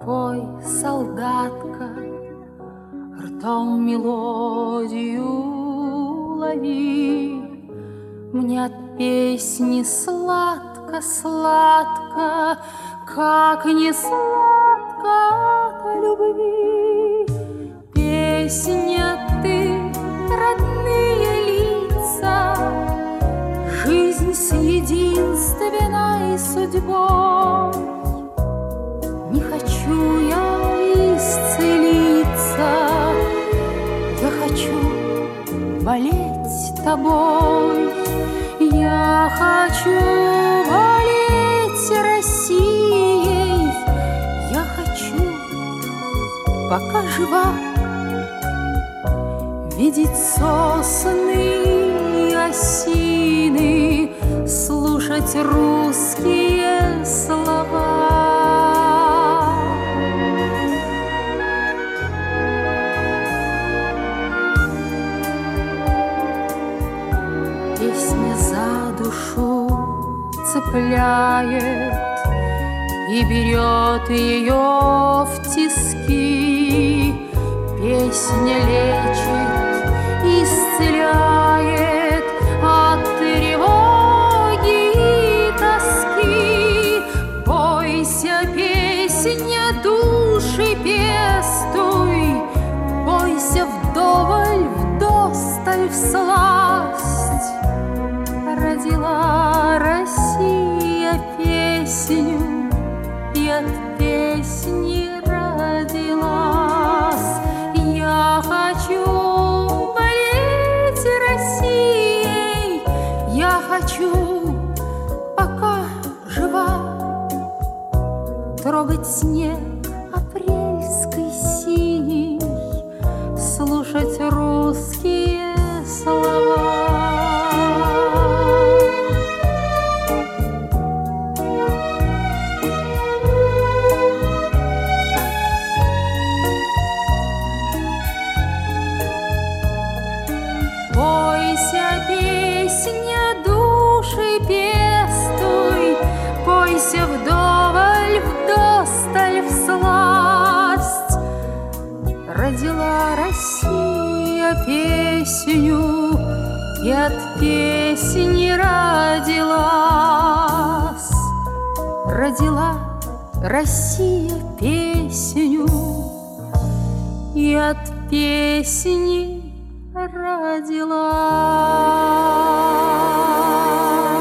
Пой, солдатка, ртом мелодию лови. Мне от песни сладко-сладко, как не сладко от любви. Песня ты, родные лица, жизнь с единственной судьбой. Не хочу я исцелиться, я хочу болеть тобой. Я хочу болеть Россией, я хочу, пока жива, видеть сосны и осины, слушать русские слова. Песня за душу цепляет и берет ее в тиски. Песня лечит, исцеляет от тревоги и тоски. Бойся, песня, души пестуй, бойся вдоволь, вдосталь всласть. Родила Россия песню, и от песни родилась. Я хочу болеть Россией, я хочу, пока жива, трогать снег апрельской синий, слушать русские слова. Бойся, песня, души пестуй, бойся вдоволь, вдосталь всласть. Родила Россия песню, и от песни родилась. Родила Россия песню, и от песни родилась.